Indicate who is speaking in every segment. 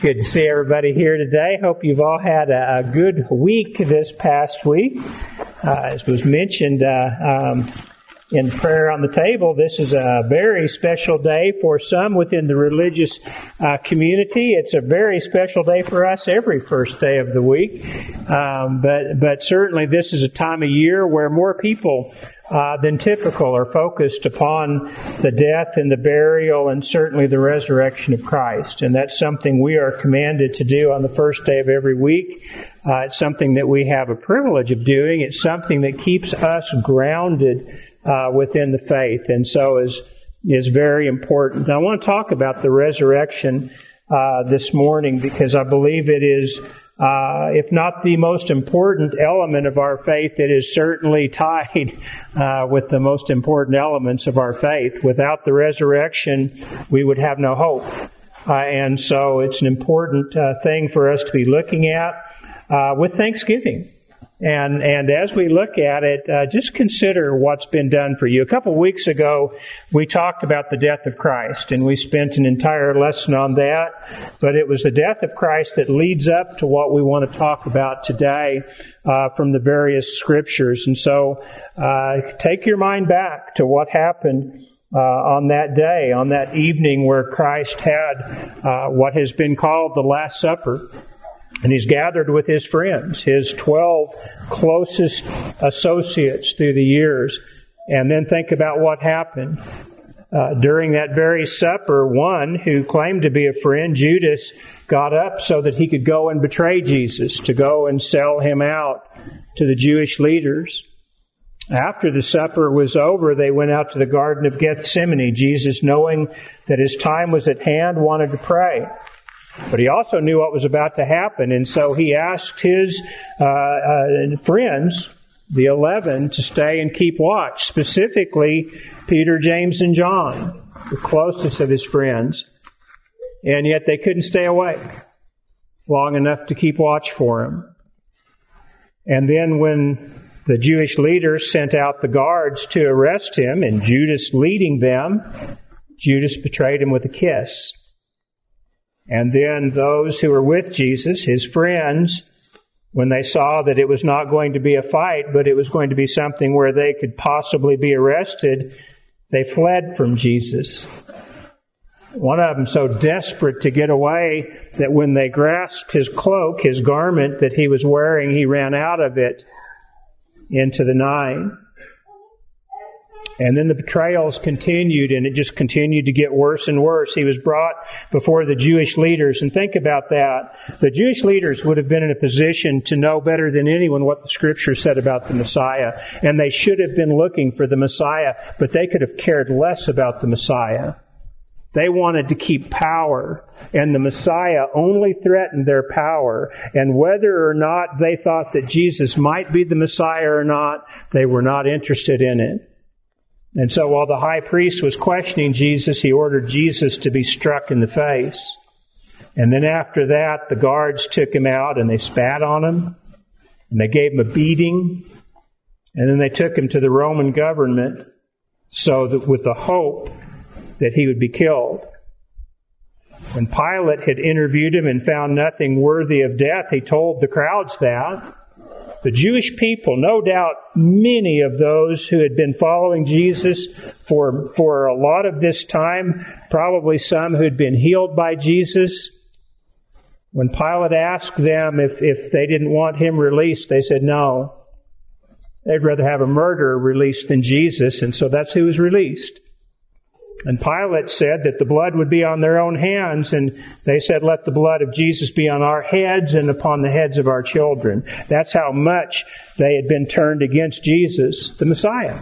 Speaker 1: Good to see everybody here today. Hope you've all had a good week this past week. As was mentioned in prayer on the table, this is a very special day for some within the religious community. It's a very special day for us every first day of the week. But certainly this is a time of year where more people than typical are focused upon the death and the burial and certainly the resurrection of Christ. And that's something we are commanded to do on the first day of every week. It's something that we have a privilege of doing. It's something that keeps us grounded within the faith, and so is very important. Now, I want to talk about the resurrection this morning because I believe it is, if not the most important element of our faith, it is certainly tied with the most important elements of our faith. Without the resurrection, we would have no hope. And so it's an important thing for us to be looking at with thanksgiving. And as we look at it, just consider what's been done for you. A couple of weeks ago, we talked about the death of Christ, and we spent an entire lesson on that. But it was the death of Christ that leads up to what we want to talk about today from the various scriptures. And so take your mind back to what happened on that day, on that evening where Christ had what has been called the Last Supper. And he's gathered with his friends, his 12 closest associates through the years. And then think about what happened. During that very supper, one who claimed to be a friend, Judas, got up so that he could go and betray Jesus, to go and sell him out to the Jewish leaders. After the supper was over, they went out to the Garden of Gethsemane. Jesus, knowing that his time was at hand, wanted to pray. But he also knew what was about to happen, and so he asked his friends, the 11, to stay and keep watch, specifically Peter, James, and John, the closest of his friends. And yet they couldn't stay awake long enough to keep watch for him. And then when the Jewish leaders sent out the guards to arrest him, and Judas leading them, Judas betrayed him with a kiss. And then those who were with Jesus, his friends, when they saw that it was not going to be a fight, but it was going to be something where they could possibly be arrested, they fled from Jesus. One of them so desperate to get away that when they grasped his cloak, his garment that he was wearing, he ran out of it into the night. And then the betrayals continued, and it just continued to get worse and worse. He was brought before the Jewish leaders. And think about that. The Jewish leaders would have been in a position to know better than anyone what the Scripture said about the Messiah. And they should have been looking for the Messiah, but they could have cared less about the Messiah. They wanted to keep power, and the Messiah only threatened their power. And whether or not they thought that Jesus might be the Messiah or not, they were not interested in it. And so while the high priest was questioning Jesus, he ordered Jesus to be struck in the face. And then after that, the guards took him out and they spat on him. And they gave him a beating. And then they took him to the Roman government so that with the hope that he would be killed. When Pilate had interviewed him and found nothing worthy of death, he told the crowds that. The Jewish people, no doubt many of those who had been following Jesus for a lot of this time, probably some who had been healed by Jesus, when Pilate asked them if they didn't want him released, they said no. They'd rather have a murderer released than Jesus, and so that's who was released. And Pilate said that the blood would be on their own hands, and they said, let the blood of Jesus be on our heads and upon the heads of our children. That's how much they had been turned against Jesus, the Messiah.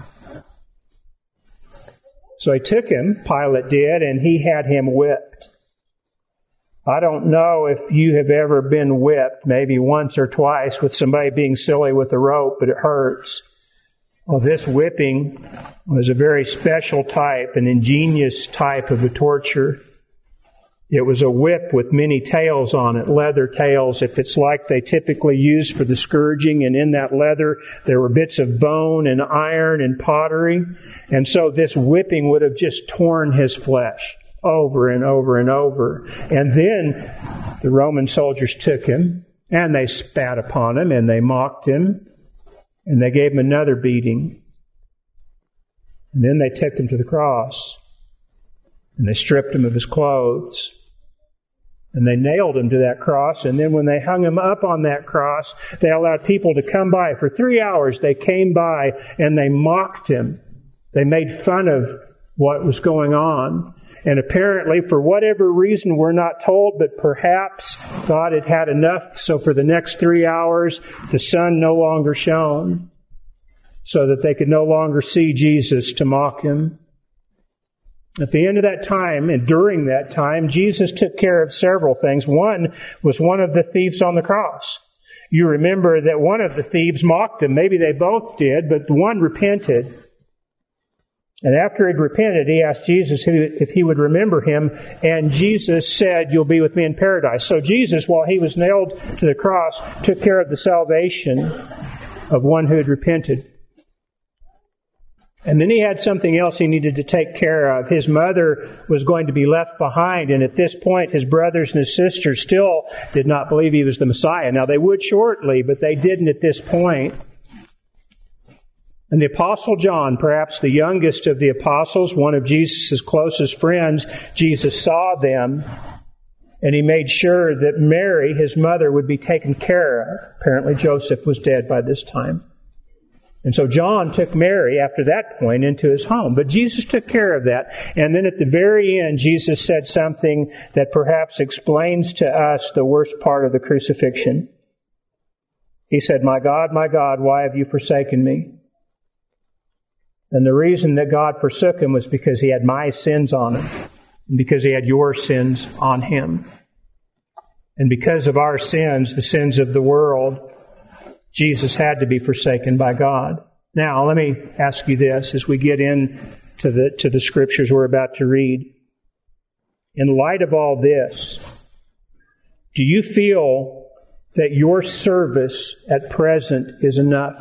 Speaker 1: So he took him, Pilate did, and he had him whipped. I don't know if you have ever been whipped, maybe once or twice with somebody being silly with a rope, but it hurts. Well, this whipping was a very special type, an ingenious type of a torture. It was a whip with many tails on it, leather tails, if it's like they typically use for the scourging. And in that leather, there were bits of bone and iron and pottery. And so this whipping would have just torn his flesh over and over and over. And then the Roman soldiers took him, and they spat upon him, and they mocked him, and they gave him another beating. And then they took him to the cross, and they stripped him of his clothes, and they nailed him to that cross, and then when they hung him up on that cross, they allowed people to come by. For 3 hours they came by, and they mocked him. They made fun of what was going on. And apparently, for whatever reason, we're not told, but perhaps God had had enough, so for the next 3 hours, the sun no longer shone, so that they could no longer see Jesus to mock him. At the end of that time, and during that time, Jesus took care of several things. One was one of the thieves on the cross. You remember that one of the thieves mocked him. Maybe they both did, but the one repented. And after he'd repented, he asked Jesus if he would remember him, and Jesus said, "You'll be with me in paradise." So Jesus, while he was nailed to the cross, took care of the salvation of one who had repented. And then he had something else he needed to take care of. His mother was going to be left behind, and at this point his brothers and his sisters still did not believe he was the Messiah. Now they would shortly, but they didn't at this point. And the Apostle John, perhaps the youngest of the apostles, one of Jesus' closest friends, Jesus saw them, and he made sure that Mary, his mother, would be taken care of. Apparently Joseph was dead by this time. And so John took Mary after that point into his home. But Jesus took care of that. And then at the very end, Jesus said something that perhaps explains to us the worst part of the crucifixion. He said, my God, why have you forsaken me?" And the reason that God forsook him was because he had my sins on him, and because he had your sins on him. And because of our sins, the sins of the world, Jesus had to be forsaken by God. Now, let me ask you this as we get into the scriptures we're about to read. In light of all this, do you feel that your service at present is enough?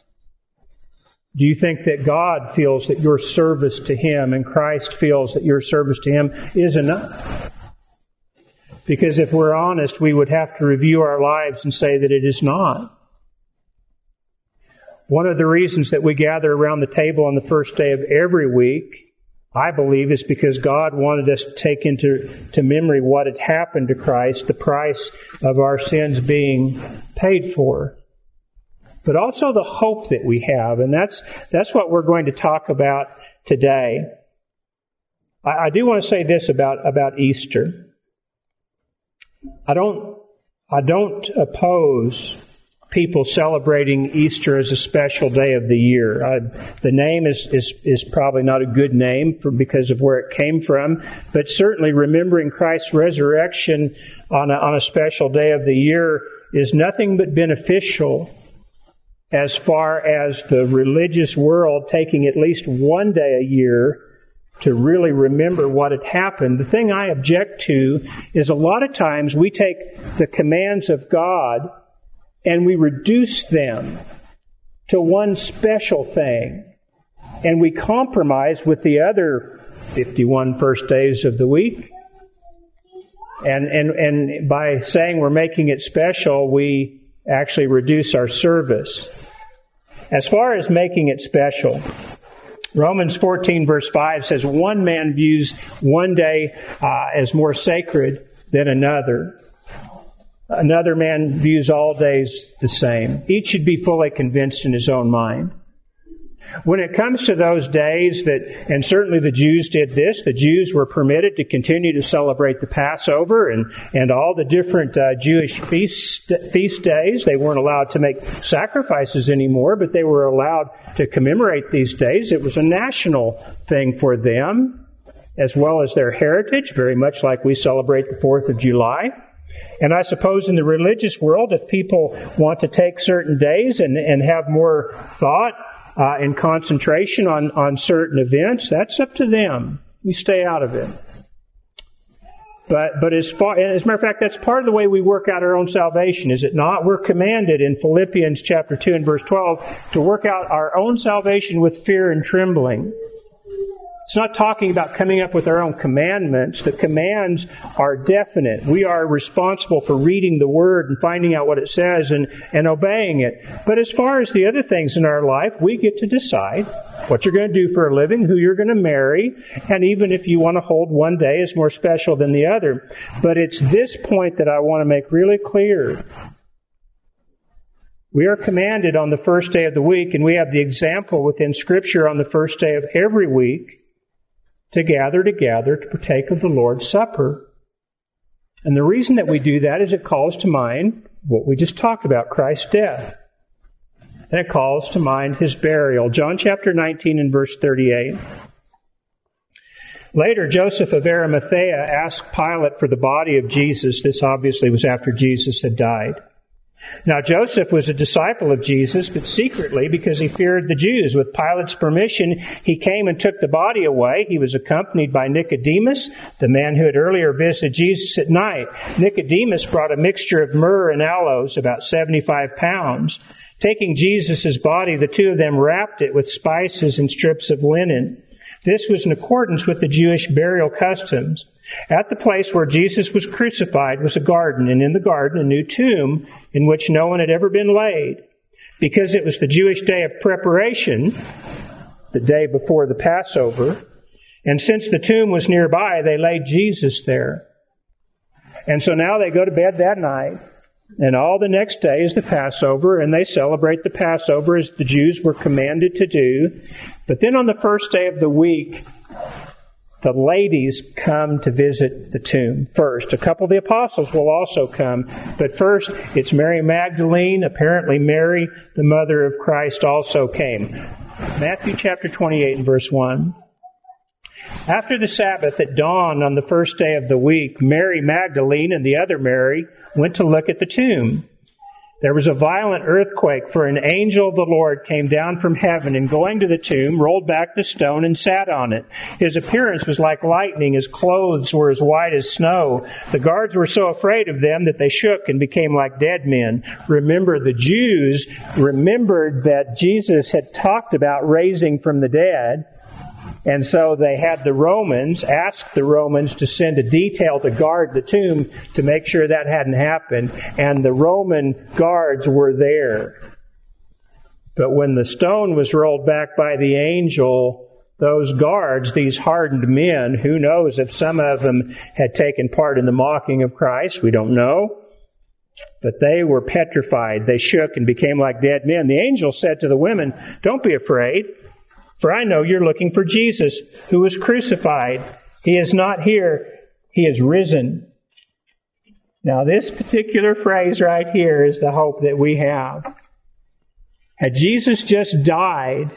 Speaker 1: Do you think that God feels that your service to Him and Christ feels that your service to Him is enough? Because if we're honest, we would have to review our lives and say that it is not. One of the reasons that we gather around the table on the first day of every week, I believe, is because God wanted us to take into memory what had happened to Christ, the price of our sins being paid for. But also the hope that we have, and that's what we're going to talk about today. I do want to say this about Easter. I don't oppose people celebrating Easter as a special day of the year. The name is probably not a good name because of where it came from, but certainly remembering Christ's resurrection on a special day of the year is nothing but beneficial as far as the religious world taking at least one day a year to really remember what had happened. The thing I object to is a lot of times we take the commands of God and we reduce them to one special thing, and we compromise with the other 51 first days of the week. And by saying we're making it special, we actually reduce our service. As far as making it special, Romans 14 verse 5 says, one man views one day as more sacred than another. Another man views all days the same. Each should be fully convinced in his own mind. When it comes to those days and certainly the Jews did this, the Jews were permitted to continue to celebrate the Passover and all the different Jewish feast days. They weren't allowed to make sacrifices anymore, but they were allowed to commemorate these days. It was a national thing for them, as well as their heritage, very much like we celebrate the 4th of July. And I suppose in the religious world, if people want to take certain days and have more thought and concentration on certain events, that's up to them. We stay out of it. But as a matter of fact, that's part of the way we work out our own salvation, is it not? We're commanded in Philippians chapter 2 and verse 12 to work out our own salvation with fear and trembling. It's not talking about coming up with our own commandments. The commands are definite. We are responsible for reading the Word and finding out what it says and obeying it. But as far as the other things in our life, we get to decide what you're going to do for a living, who you're going to marry, and even if you want to hold one day as more special than the other. But it's this point that I want to make really clear. We are commanded on the first day of the week, and we have the example within Scripture on the first day of every week to gather together to partake of the Lord's Supper. And the reason that we do that is it calls to mind what we just talked about, Christ's death. And it calls to mind His burial. John chapter 19 and verse 38. Later, Joseph of Arimathea asked Pilate for the body of Jesus. This obviously was after Jesus had died. Now, Joseph was a disciple of Jesus, but secretly because he feared the Jews. With Pilate's permission, he came and took the body away. He was accompanied by Nicodemus, the man who had earlier visited Jesus at night. Nicodemus brought a mixture of myrrh and aloes, about 75 pounds. Taking Jesus' body, the two of them wrapped it with spices and strips of linen. This was in accordance with the Jewish burial customs. At the place where Jesus was crucified was a garden, and in the garden a new tomb in which no one had ever been laid. Because it was the Jewish day of preparation, the day before the Passover, and since the tomb was nearby, they laid Jesus there. And so now they go to bed that night, and all the next day is the Passover, and they celebrate the Passover as the Jews were commanded to do. But then on the first day of the week, the ladies come to visit the tomb first. A couple of the apostles will also come. But first, it's Mary Magdalene. Apparently Mary, the mother of Christ, also came. Matthew chapter 28 and verse 1. After the Sabbath at dawn on the first day of the week, Mary Magdalene and the other Mary went to look at the tomb. There was a violent earthquake, for an angel of the Lord came down from heaven and going to the tomb, rolled back the stone and sat on it. His appearance was like lightning. His clothes were as white as snow. The guards were so afraid of them that they shook and became like dead men. Remember, the Jews remembered that Jesus had talked about raising from the dead. And so they had asked the Romans to send a detail to guard the tomb to make sure that hadn't happened. And the Roman guards were there. But when the stone was rolled back by the angel, those guards, these hardened men, who knows if some of them had taken part in the mocking of Christ, we don't know. But they were petrified. They shook and became like dead men. The angel said to the women, "Don't be afraid. For I know you're looking for Jesus, who was crucified. He is not here. He is risen." Now, this particular phrase right here is the hope that we have. Had Jesus just died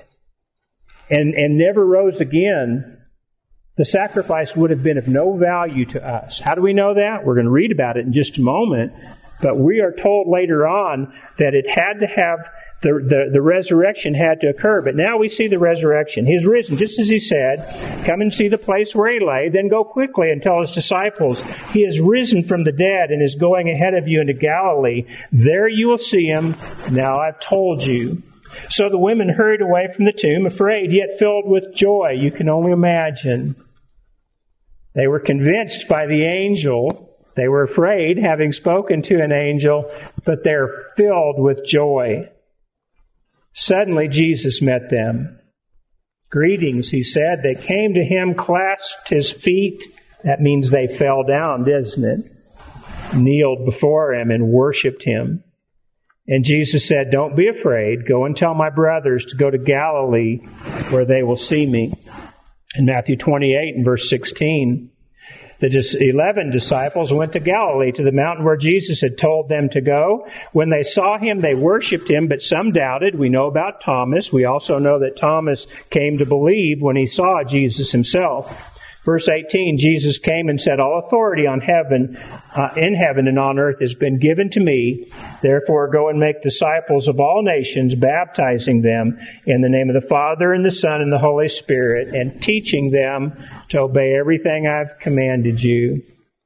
Speaker 1: and never rose again, the sacrifice would have been of no value to us. How do we know that? We're going to read about it in just a moment. But we are told later on that it had to have the resurrection had to occur. But now we see the resurrection. He's risen, just as He said. Come and see the place where He lay. Then go quickly and tell His disciples, He is risen from the dead and is going ahead of you into Galilee. There you will see Him. Now I've told you. So the women hurried away from the tomb, afraid, yet filled with joy. You can only imagine. They were convinced by the angel. They were afraid, having spoken to an angel, but they're filled with joy. Suddenly Jesus met them. "Greetings," He said. They came to Him, clasped His feet. That means they fell down, doesn't it? Kneeled before Him and worshipped Him. And Jesus said, "Don't be afraid. Go and tell my brothers to go to Galilee, where they will see me." In Matthew 28 and verse 16, the 11 disciples went to Galilee, to the mountain where Jesus had told them to go. When they saw Him, they worshipped Him, but some doubted. We know about Thomas. We also know that Thomas came to believe when he saw Jesus Himself. Verse 18, Jesus came and said, "All authority in heaven and on earth has been given to me. Therefore go and make disciples of all nations, baptizing them in the name of the Father and the Son and the Holy Spirit, and teaching them to obey everything I've commanded you."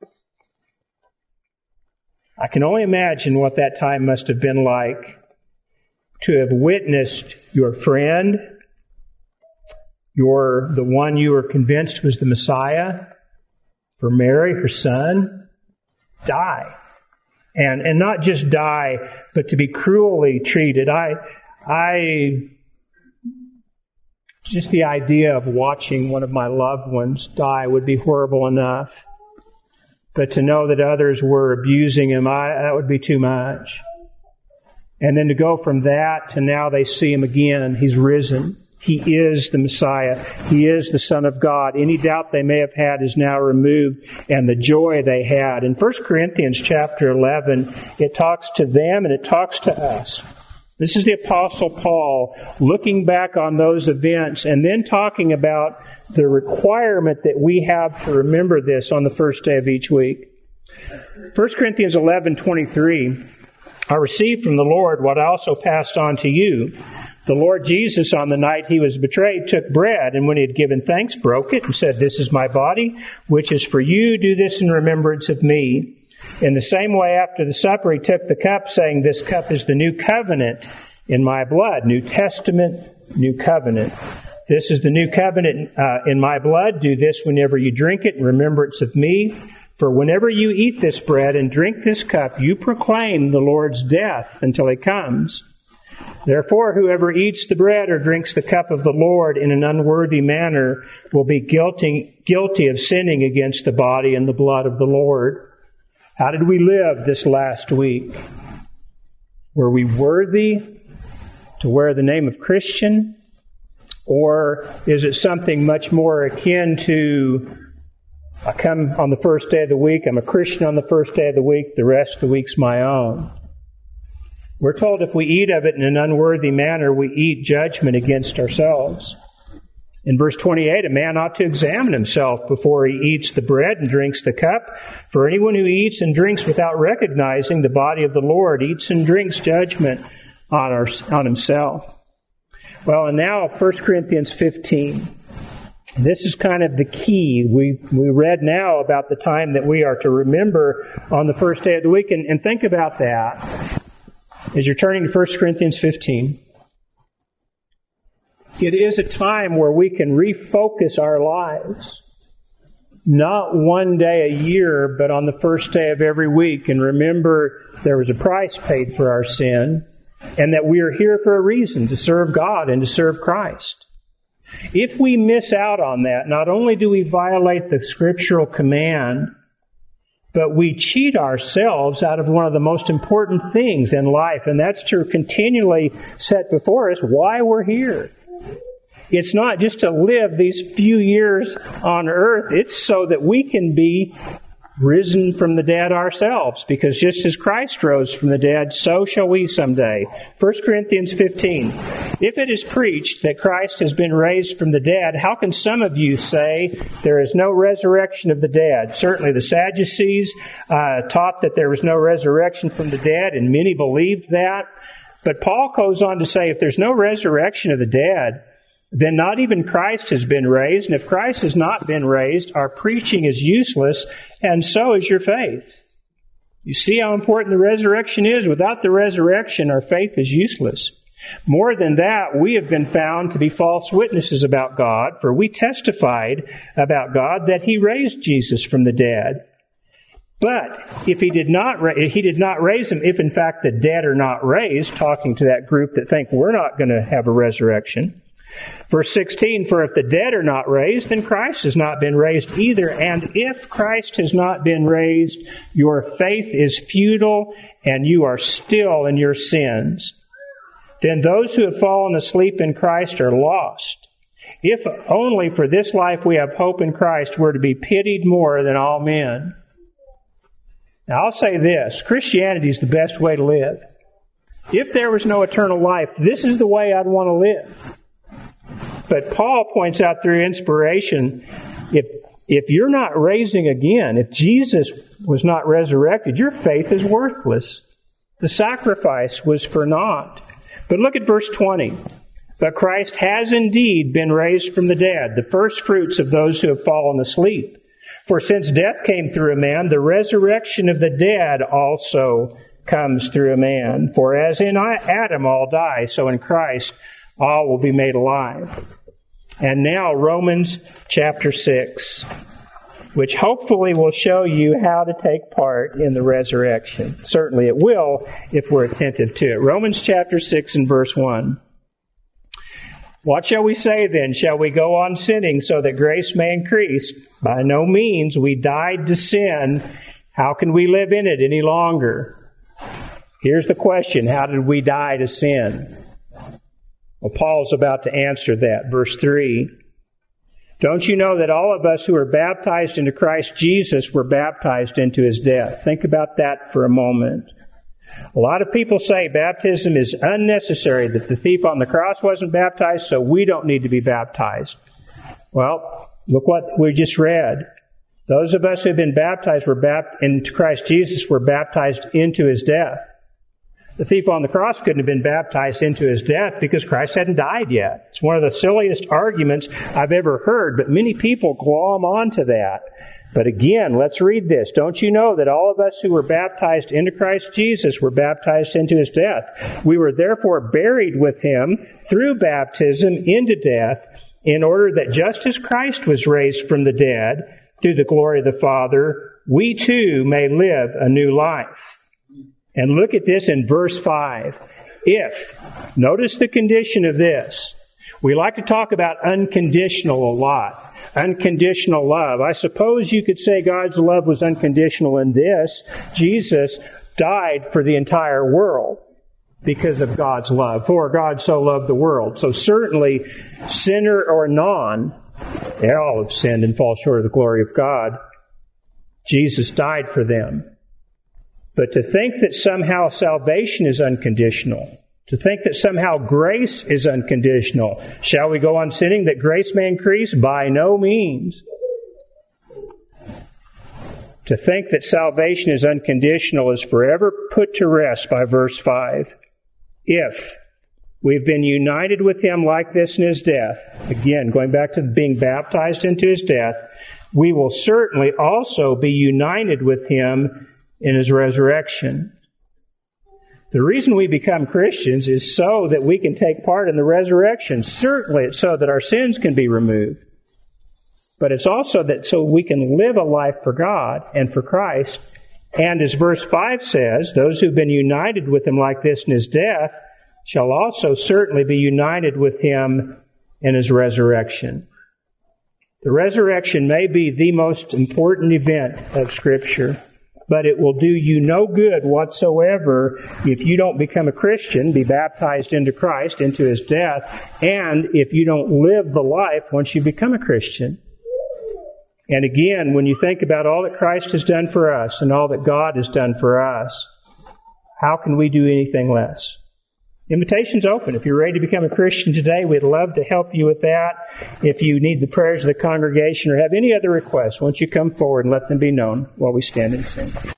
Speaker 1: I can only imagine what that time must have been like to have witnessed your friend, You're the one you were convinced was the Messiah. For Mary, her son, die. And not just die, but to be cruelly treated. Just the idea of watching one of my loved ones die would be horrible enough. But to know that others were abusing him, that would be too much. And then to go from that to now they see him again. He's risen. He is the Messiah. He is the Son of God. Any doubt they may have had is now removed, and the joy they had. In 1 Corinthians chapter 11, it talks to them and it talks to us. This is the Apostle Paul looking back on those events and then talking about the requirement that we have to remember this on the first day of each week. 1 Corinthians 11:23, I received from the Lord what I also passed on to you. The Lord Jesus, on the night he was betrayed, took bread, and when he had given thanks, broke it and said, "This is my body, which is for you. Do this in remembrance of me." In the same way, after the supper, he took the cup, saying, "This cup is the new covenant in my blood." New Testament, new covenant. This is the new covenant in my blood. Do this whenever you drink it in remembrance of me. For whenever you eat this bread and drink this cup, you proclaim the Lord's death until he comes. Therefore, whoever eats the bread or drinks the cup of the Lord in an unworthy manner will be guilty of sinning against the body and the blood of the Lord. How did we live this last week? Were we worthy to wear the name of Christian? Or is it something much more akin to, I come on the first day of the week, I'm a Christian on the first day of the week, the rest of the week's my own? We're told if we eat of it in an unworthy manner, we eat judgment against ourselves. In verse 28, a man ought to examine himself before he eats the bread and drinks the cup. For anyone who eats and drinks without recognizing the body of the Lord eats and drinks judgment on himself. Well, and now 1 Corinthians 15. This is kind of the key. We read now about the time that we are to remember on the first day of the week. And think about that as you're turning to 1 Corinthians 15. It is a time where we can refocus our lives. Not one day a year, but on the first day of every week. And remember, there was a price paid for our sin, and that we are here for a reason, to serve God and to serve Christ. If we miss out on that, not only do we violate the scriptural command, but we cheat ourselves out of one of the most important things in life, and that's to continually set before us why we're here. It's not just to live these few years on earth. It's so that we can be risen from the dead ourselves, because just as Christ rose from the dead, so shall we someday. 1 Corinthians 15. If it is preached that Christ has been raised from the dead, how can some of you say there is no resurrection of the dead? Certainly the Sadducees taught that there was no resurrection from the dead, and many believed that. But Paul goes on to say, if there's no resurrection of the dead, then not even Christ has been raised. And if Christ has not been raised, our preaching is useless, and so is your faith. You see how important the resurrection is? Without the resurrection, our faith is useless. More than that, we have been found to be false witnesses about God, for we testified about God that He raised Jesus from the dead. But if He did not raise Him, if in fact the dead are not raised, talking to that group that think we're not going to have a resurrection. Verse 16, for if the dead are not raised, then Christ has not been raised either. And if Christ has not been raised, your faith is futile and you are still in your sins. Then those who have fallen asleep in Christ are lost. If only for this life we have hope in Christ, we're to be pitied more than all men. Now I'll say this, Christianity is the best way to live. If there was no eternal life, this is the way I'd want to live. But Paul points out through inspiration, if you're not raising again, if Jesus was not resurrected, your faith is worthless. The sacrifice was for naught. But look at verse 20. But Christ has indeed been raised from the dead, the first fruits of those who have fallen asleep. For since death came through a man, the resurrection of the dead also comes through a man. For as in Adam all die, so in Christ all will be made alive. And now Romans chapter 6, which hopefully will show you how to take part in the resurrection. Certainly it will if we're attentive to it. Romans chapter 6 and verse 1. What shall we say then? Shall we go on sinning so that grace may increase? By no means. We died to sin. How can we live in it any longer? Here's the question. How did we die to sin? Well, Paul's about to answer that. Verse 3. Don't you know that all of us who are baptized into Christ Jesus were baptized into His death? Think about that for a moment. A lot of people say baptism is unnecessary, that the thief on the cross wasn't baptized, so we don't need to be baptized. Well, look what we just read. Those of us who have been baptized into Christ Jesus were baptized into His death. The thief on the cross couldn't have been baptized into his death because Christ hadn't died yet. It's one of the silliest arguments I've ever heard, but many people glom onto that. But again, let's read this. Don't you know that all of us who were baptized into Christ Jesus were baptized into His death? We were therefore buried with Him through baptism into death, in order that just as Christ was raised from the dead through the glory of the Father, we too may live a new life. And look at this in verse 5. Notice the condition of this. We like to talk about unconditional a lot. Unconditional love. I suppose you could say God's love was unconditional in this. Jesus died for the entire world because of God's love. For God so loved the world. So certainly, sinner or non, they all have sinned and fall short of the glory of God. Jesus died for them. But to think that somehow salvation is unconditional, to think that somehow grace is unconditional, shall we go on sinning that grace may increase? By no means. To think that salvation is unconditional is forever put to rest by verse 5. If we've been united with Him like this in His death, again, going back to being baptized into His death, we will certainly also be united with Him in His resurrection. The reason we become Christians is so that we can take part in the resurrection. Certainly it's so that our sins can be removed. But it's also that so we can live a life for God and for Christ. And as verse 5 says, those who've been united with Him like this in His death shall also certainly be united with Him in His resurrection. The resurrection may be the most important event of Scripture, but it will do you no good whatsoever if you don't become a Christian, be baptized into Christ, into His death, and if you don't live the life once you become a Christian. And again, when you think about all that Christ has done for us and all that God has done for us, how can we do anything less? Invitation's open. If you're ready to become a Christian today, we'd love to help you with that. If you need the prayers of the congregation or have any other requests, won't you come forward and let them be known while we stand and sing.